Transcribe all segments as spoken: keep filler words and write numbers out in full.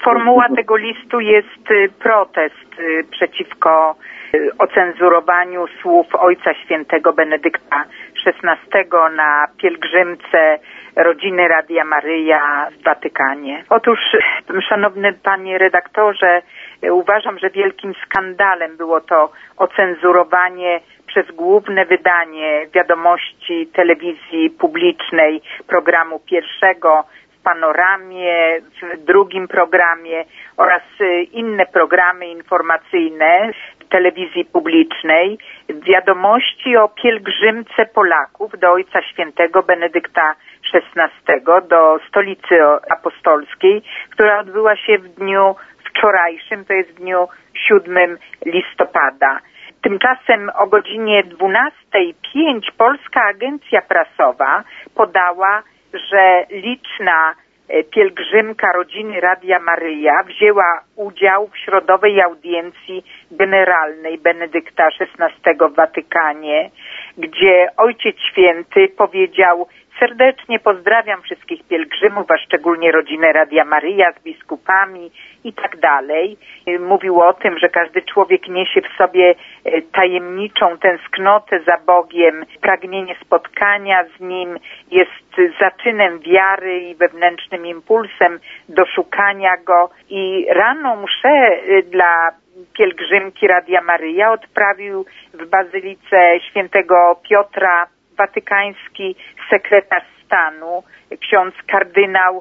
Formuła tego listu jest protest przeciwko ocenzurowaniu słów Ojca Świętego Benedykta szesnastego na pielgrzymce rodziny Radia Maryja w Watykanie. Otóż, szanowny panie redaktorze, uważam, że wielkim skandalem było to ocenzurowanie przez główne wydanie wiadomości telewizji publicznej programu pierwszego w Panoramie, w drugim programie oraz inne programy informacyjne w telewizji publicznej wiadomości o pielgrzymce Polaków do Ojca Świętego Benedykta szesnastego, do Stolicy Apostolskiej, która odbyła się w dniu wczorajszym, to jest w dniu siódmego listopada. Tymczasem o godzinie dwunastej pięć Polska Agencja Prasowa podała, że liczna pielgrzymka rodziny Radia Maryja wzięła udział w środowej audiencji generalnej Benedykta szesnastego w Watykanie, gdzie Ojciec Święty powiedział: serdecznie pozdrawiam wszystkich pielgrzymów, a szczególnie rodzinę Radia Maryja z biskupami i tak dalej. Mówił o tym, że każdy człowiek niesie w sobie tajemniczą tęsknotę za Bogiem, pragnienie spotkania z Nim jest zaczynem wiary i wewnętrznym impulsem do szukania Go. I rano mszę dla pielgrzymki Radia Maryja odprawił w Bazylice Świętego Piotra watykański sekretarz stanu, ksiądz kardynał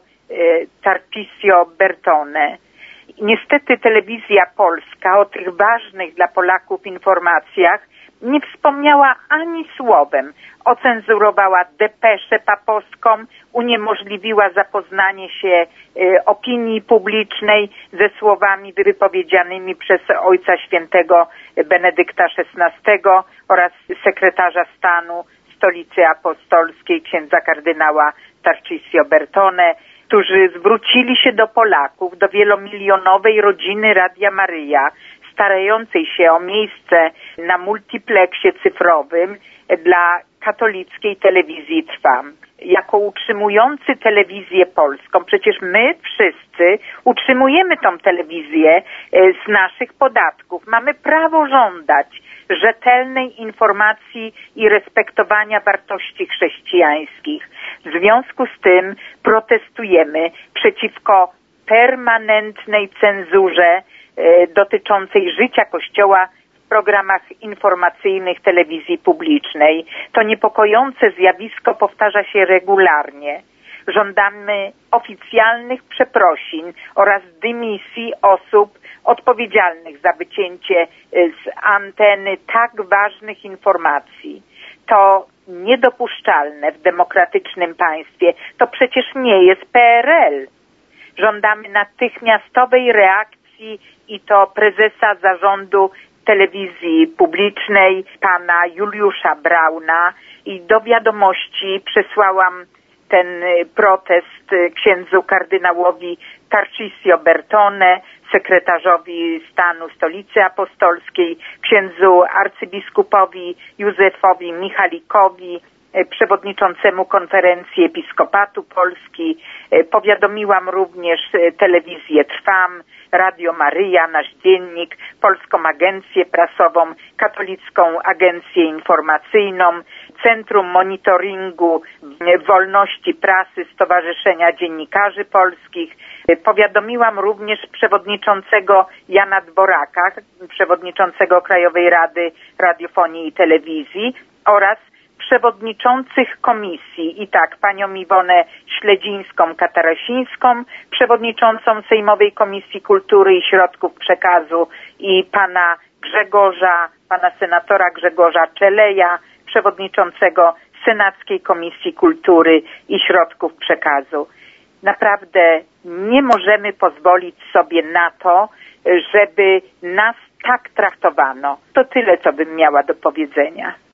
Tarcisio Bertone. Niestety telewizja polska o tych ważnych dla Polaków informacjach nie wspomniała ani słowem. Ocenzurowała depeszę papowską, uniemożliwiła zapoznanie się y, opinii publicznej ze słowami wypowiedzianymi przez Ojca Świętego Benedykta szesnastego oraz sekretarza stanu Stolicy Apostolskiej, księdza kardynała Tarcisio Bertone, którzy zwrócili się do Polaków, do wielomilionowej rodziny Radia Maryja, starającej się o miejsce na multipleksie cyfrowym dla katolickiej telewizji Trwam. Jako utrzymujący telewizję polską, przecież my wszyscy utrzymujemy tą telewizję z naszych podatków. Mamy prawo żądać rzetelnej informacji i respektowania wartości chrześcijańskich. W związku z tym protestujemy przeciwko permanentnej cenzurze e, dotyczącej życia Kościoła w programach informacyjnych telewizji publicznej. To niepokojące zjawisko powtarza się regularnie. Żądamy oficjalnych przeprosin oraz dymisji osób odpowiedzialnych za wycięcie z anteny tak ważnych informacji. To niedopuszczalne w demokratycznym państwie. To przecież nie jest P R L. Żądamy natychmiastowej reakcji i to prezesa zarządu telewizji publicznej, pana Juliusza Brauna, i do wiadomości przesłałam ten protest księdzu kardynałowi Tarcisio Bertone, sekretarzowi stanu Stolicy Apostolskiej, księdzu arcybiskupowi Józefowi Michalikowi, przewodniczącemu Konferencji Episkopatu Polski. Powiadomiłam również telewizję Trwam, Radio Maryja, Nasz Dziennik, Polską Agencję Prasową, Katolicką Agencję Informacyjną, Centrum Monitoringu Wolności Prasy Stowarzyszenia Dziennikarzy Polskich. Powiadomiłam również przewodniczącego Jana Dworaka, przewodniczącego Krajowej Rady Radiofonii i Telewizji oraz przewodniczących komisji, i tak panią Iwonę Śledzińską-Katarasińską, przewodniczącą Sejmowej Komisji Kultury i Środków Przekazu, i pana Grzegorza, pana senatora Grzegorza Czeleja, przewodniczącego Senackiej Komisji Kultury i Środków Przekazu. Naprawdę nie możemy pozwolić sobie na to, żeby nas tak traktowano. To tyle, co bym miała do powiedzenia.